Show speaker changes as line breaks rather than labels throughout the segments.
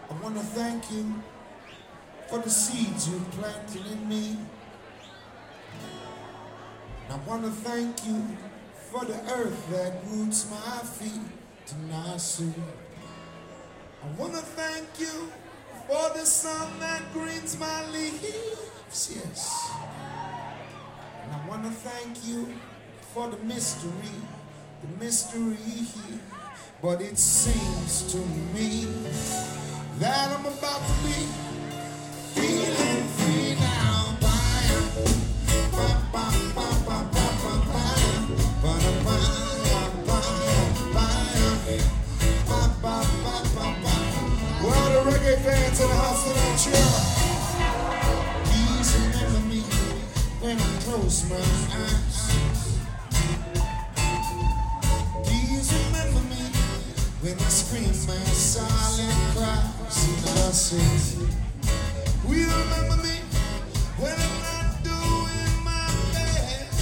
I want to thank you for the seeds you planted in me. I want to thank you for the earth that roots my feet to Nasu. I want to thank you for the sun that greens my leaves, yes. And I want to thank you for the mystery. But it seems to me that I'm about to be feeling free now. Well, the reggae fans in the house tonight, cheer. Please remember me when I close my eyes. Please remember me when I scream my silent cries. And I say, will you remember me when I'm not doing my best?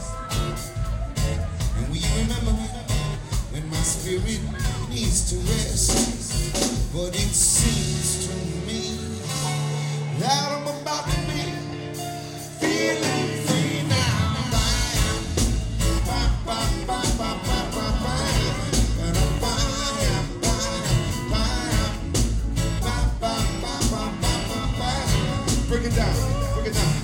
And will you remember me when my spirit needs to rest? But it seems to me that I'm about to be feeling free now. Break it down, break it down.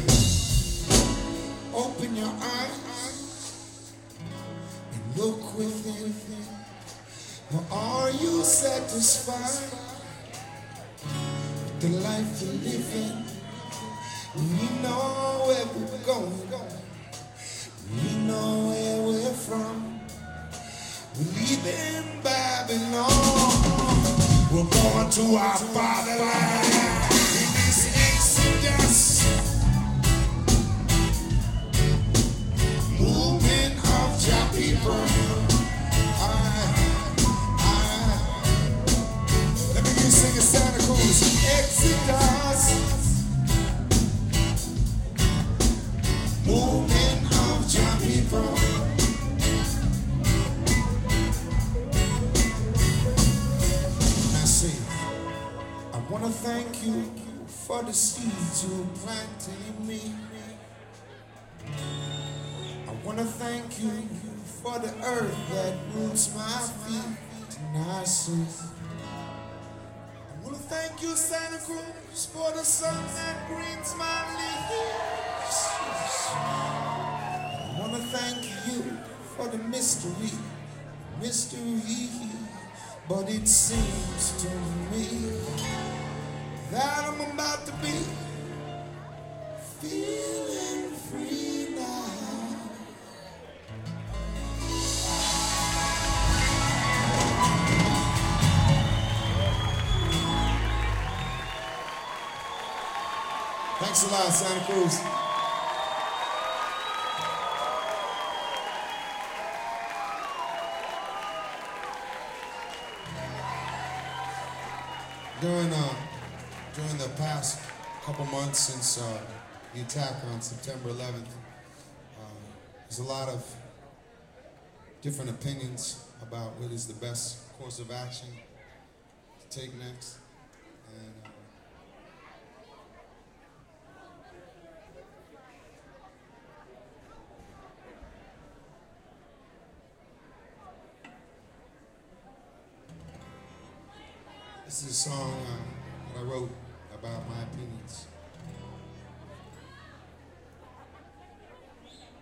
Open your eyes and look within. Or are you satisfied with the life you're living? We know where we're going. We know where we're from. We're leaving Babylon. We're going to our fatherland. In this exodus, movement of your people. Let me hear you sing Santa Cruz. Exodus, movement of your people. I want to thank you for the seeds you planted in me. I want to thank you for the earth that roots my feet and I see. I want to thank you, Santa Cruz, for the sun that greens my leaves. I want to thank you for the mystery. But it seems to me that I'm about to be feeling free now. Thanks a lot, Santa Cruz. During the past couple months since the attack on September 11th, there's a lot of different opinions about what is the best course of action to take next. And this is a song that I wrote about my opinions.